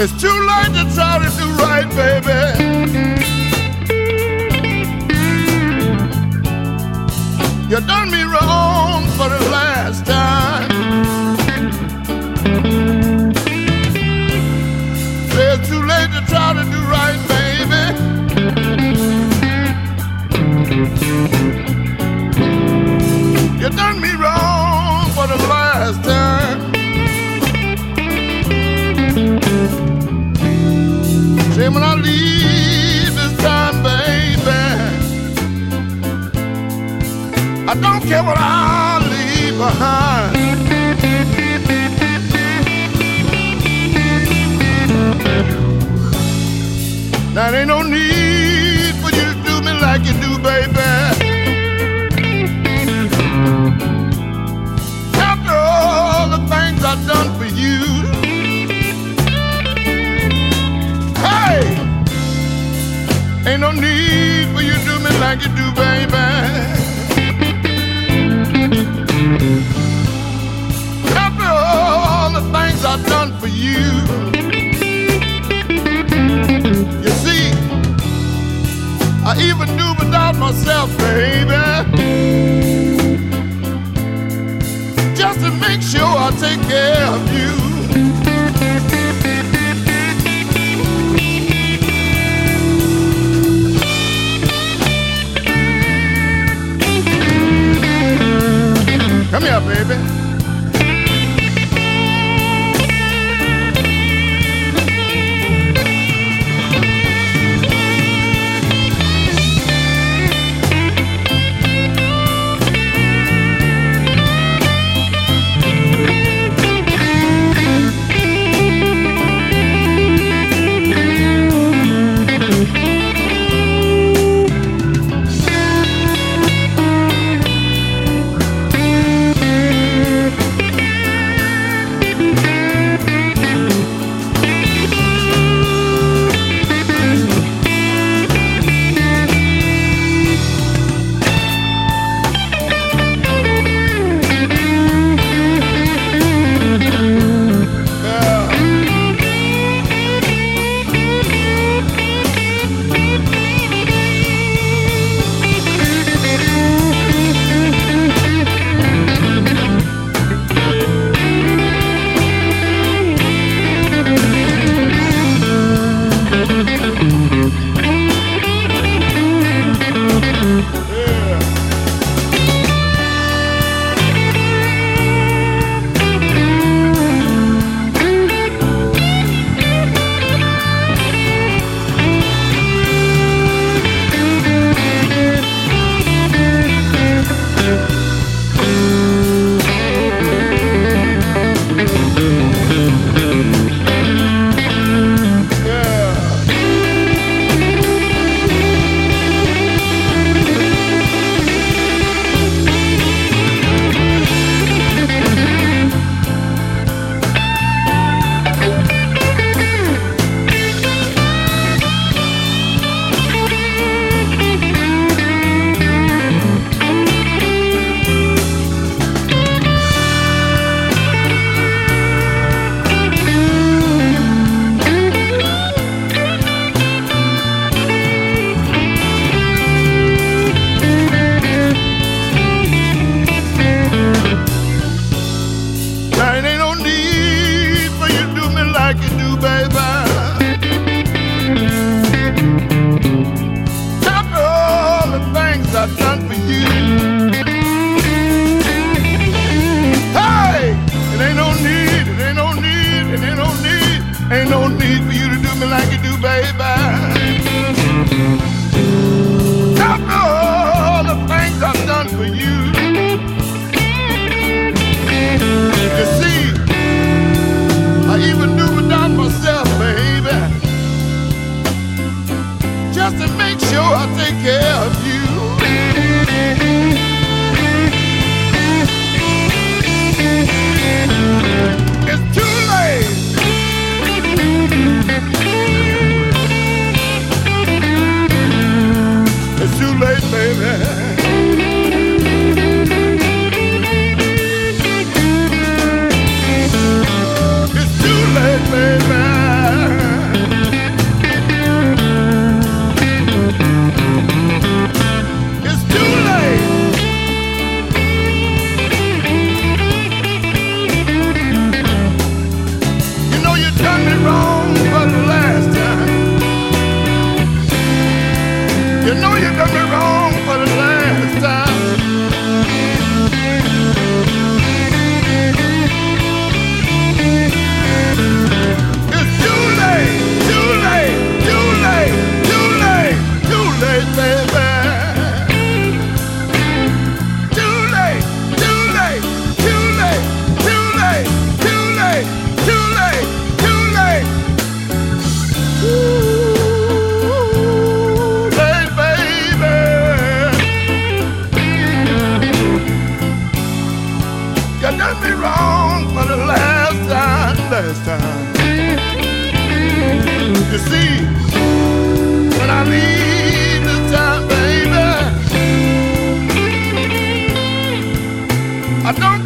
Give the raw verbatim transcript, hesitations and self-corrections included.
It's too late to try to do right, baby. You done me wrong for the last time. Say it's too late to try to do right, baby. You done me wrong for the last time. Say when I leave this time, baby, I don't care what I leave behind. Now there ain't no need for you to do me like you do, baby. After all the things I've done for you, hey, ain't no need for you to do me like you do, baby. After all the things I've done for you, you see, I even do without myself, baby, just to make sure I take care of you. Come here, baby. I've done for you. Hey, it ain't no need, it ain't no need, it ain't no need, ain't no need for you to do me like you do, baby. After all the things I've done for you, you see, I even do without myself, baby, just to make sure I take care of you. It's too late wrong for the last time, last time. You see, when I leave this time, baby, I don't